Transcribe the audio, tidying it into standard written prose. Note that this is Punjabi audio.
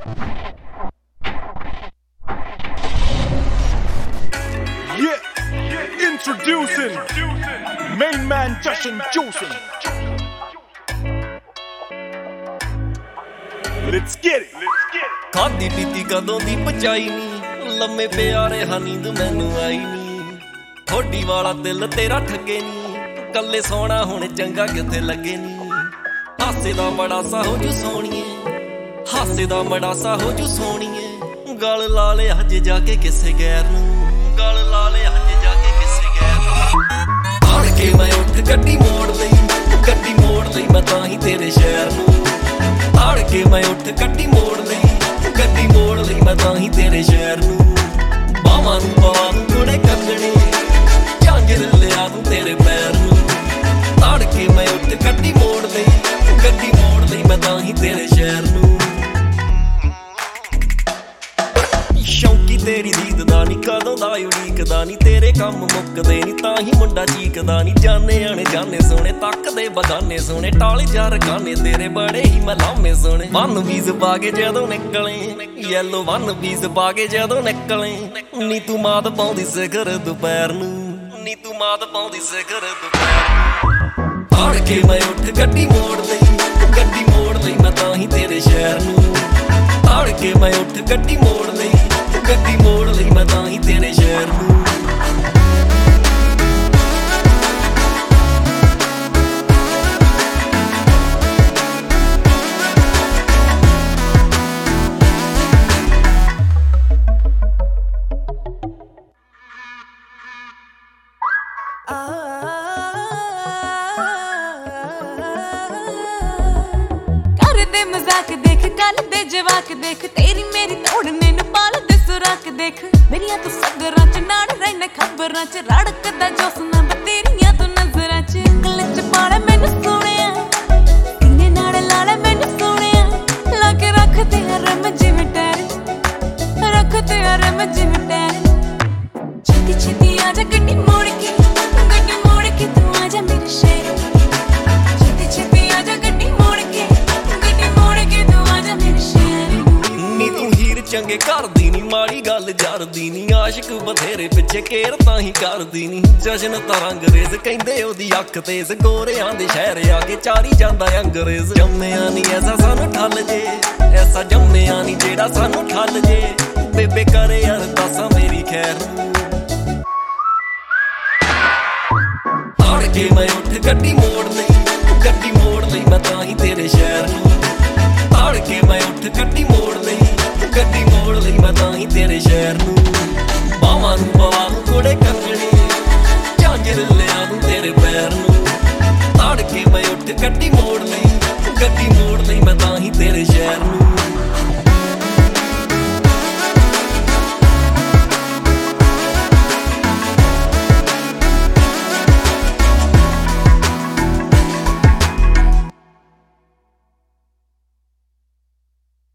Introducing main man Justin Juicing. Let's get it. ਖਾਦੀ ਪੀਤੀ ਕਦੋਂ ਦੀ ਪਚਾਈ ਨੀ, ਲੰਮੇ ਪਿਆਰੇ ਹਾਂ ਨੀਂਦ ਮੈਨੂੰ ਆਈ ਨੀ। ਥੋੜੀ ਵਾਲਾ ਦਿਲ ਤੇਰਾ ਠੱਗੇ ਨੀ, ਕੱਲੇ ਸੋਣਾ ਹੁਣ ਚੰਗਾ ਕਿੱਥੇ ਲੱਗੇ ਨੀ। ਹਾਸੇ ਦਾ ਬੜਾ ਸਾ ਹੋ ਜੂ ਸੋਣੀਏ, ਹਾਸੇ ਦਾ ਬੜਾ ਸਾ ਹੋ ਜੂ ਸੋਣੀਏ। ਗਲ ਲਾ ਲੈ ਹਜੇ ਜਾ ਕੇ ਕਿਸੇ ਗੈਰ ਨੂੰ, ਗਲ ਲਾ ਲੈ ਹਜੇ ਜਾ ਕੇ ਕਿਸੇ ਗੈਰ ਨੂੰ। ਆੜ ਕੇ ਮੈਂ ਉੱਠ ਗੱਡੀ ਮੋੜ ਲਈ, ਗੱਡੀ ਮੋੜ ਲਈ ਮੈਂ ਤਾਂ ਹੀ ਤੇਰੇ ਸ਼ਹਿਰ ਨੂੰ। ਆੜ ਕੇ ਮੈਂ ਉੱਠ ਗੱਡੀ ਮੋੜ ਲਈ, ਗੱਡੀ ਮੋੜ ਲਈ ਮੈਂ ਤਾਂ ਹੀ ਤੇਰੇ ਸ਼ਹਿਰ ਨੂੰ। ਬਾਵਾਂ ਨੂੰ ਪਾ ਦੂੰ ਥੋੜੇ ਕੰਗਣੇ, ਝਾਂਜਰ ਲਿਆ ਦੂੰ ਤੇਰੇ ਪੈਰ ਨੂੰ। ਆੜ ਕੇ ਮੈਂ ਉੱਠ ਗੱਡੀ ਮੋੜ ਲਈ, ਗੱਡੀ ਮੋੜ ਲਈ ਮੈਂ ਤਾਂ ਹੀ ਤੇਰੇ ਸ਼ਹਿਰ ਨੂੰ। ਸ਼ੌਂਕੀ ਤੇਰੀ ਦੀਦ ਦਾ ਨੀ, ਕਦੋਂ ਦਾ ਉਡੀਕਦਾ ਨੀ, ਤੇਰੇ ਕੰਮ ਮੁੱਕਦੇ ਨੀ ਤਾਂ ਹੀ ਮੁੰਡਾ ਚੀਕਦਾ ਨੀ। ਜਾਨੇ ਆਣੇ ਜਾਨੇ ਸੋਹਣੇ ਤੱਕਦੇ ਬਗਾਨੇ ਸੋਹਣੇ, ਟਾਲੇ ਜਾ ਰਕਾਨੇ ਤੇਰੇ ਬੜੇ ਹੀ ਮਲਾਮੇ ਸੋਹਣੇ। ਵਨ ਵੀਜ਼ ਪਾ ਕੇ ਜਦੋਂ ਨਿਕਲੇ, ਯੈਲੋ ਵਨ ਵੀਜ਼ ਪਾ ਕੇ ਜਦੋਂ ਨਿਕਲੇ। ਨੀ ਤੂੰ ਮਾਤ ਪਾਉਂਦੀ ਸਿਖਰ ਦੁਪਹਿਰ ਨੂੰ, ਨੀ ਤੂੰ ਮਾਤ ਪਾਉਂਦੀ ਸਿਖਰ ਦੁਪਹਿਰ ਨੂੰ। ਆੜ ਕੇ ਮੈਂ ਉੱਠ ਗੱਡੀ ਮੋੜ ਲਈ, ਗੱਡੀ ਮੋੜ ਲਈ ਮੈਂ ਤਾਂ ਹੀ ਤੇਰੇ ਸ਼ਹਿਰ ਨੂੰ। ਆੜ ਕੇ ਮੈਂ ਉੱਠ ਗੱਡੀ ਮੋੜ ਲਈ, ਗੱਡੀ ਮੋੜ ਲਈ ਮੈਂ ਤਾਂ ਹੀ ਤੇਰੇ ਸ਼ਹਿਰ ਨੂੰ। ਕਰਦੇ ਮਜ਼ਾਕ ਦੇਖ, ਕੱਲ ਦੇ ਜਵਾਕ ਦੇਖ, ਤੇਰੀ ਮੇਰੀ ਤੋੜਨੇ ਨੂੰ ਪਾਲਦੇ ਸੁਰਾਖ ਦੇਖ। ਮੇਰੀਆਂ ਤੂੰ ਸਗਰਾਂ ਚ ਨਾੜ ਰਹਿਣਾ, ਖਬਰਾਂ ਚ ਰੜਕਦਾ ਜੋਸਨਾ ਬਤੇਰੀਆਂ ਤੂੰ ਨਜ਼ਰਾਂ ਚ। ਅਕਲ ਚ ਪਾਲੇ ਮੈਨੂੰ ਸੋਹਣਿਆ, ਕਿੰਨੇ ਨਾਲ ਲਾਲੇ ਮੈਨੂੰ ਸੋਹਣਿਆ। ਲਾ ਕੇ ਰੱਖਦੇ ਆ ਰਮ ਜਿਵੇਂ ਟੈਰ, ਰੱਖਦੇ ਆ ਰਮ ਜਿਵੇਂ ਟੈਰ। ਛੇਤੀ ਛੇਤੀ ਆ ਜਾ ਗੱਡੀ ਮੋੜ ਕੇ, ਗੱਡੀ ਮੋੜ ਕੇ ਤੂੰ ਆ ਜਾ ਮੇਰੇ ਸ਼ਹਿਰ। ਛੇਤੀ ਛੇਤੀ ਆ ਜਾ ਗੱਡੀ ਮੋੜ ਕੇ, ਗੱਡੀ ਮੋੜ ਕੇ ਤੂੰ ਆ ਜਾ ਮੇਰੇ ਸ਼ਹਿਰ। ਨੀ ਤੂੰ ਹੀਰ ਚੰਗੇ ਕਰਦੀ ਨੀ, ਮਾੜੀ ਗੱਲ ਜਰਦੀ ਨੀ। ਆਸ਼ਿਕ ਬਥੇਰੇ ਪਿੱਛੇ ਕੇਰ ਤਾਂ ਹੀ ਕਰਦੀ ਨੀ। ਜਸ਼ਨ ਤਾਂ ਅੰਗਰੇਜ਼ ਕਹਿੰਦੇ ਉਹਦੀ ਅੱਖ ਤੇਜ਼, ਗੋਰਿਆਂ ਦੇ ਸ਼ਹਿਰ ਆ ਕੇ ਚਾਰੀ ਜਾਂਦਾ ਅੰਗਰੇਜ਼। ਜੰਮਿਆ ਨੀ ਐਸਾ ਸਾਨੂੰ ਠੱਲ ਜੇ, ਐਸਾ ਜੰਮਿਆ ਨੀ ਜਿਹੜਾ ਸਾਨੂੰ ਠੱਲ ਜੇ। ਬੇਬੇ ਕਰੇ ਅਰਦਾਸਾਂ ਮੇਰੀ ਖੈਰ ਨੂੰ। ਆੜ ਕੇ ਮੈਂ ਉੱਠ ਗੱਡੀ ਮੋੜ ਲਈ,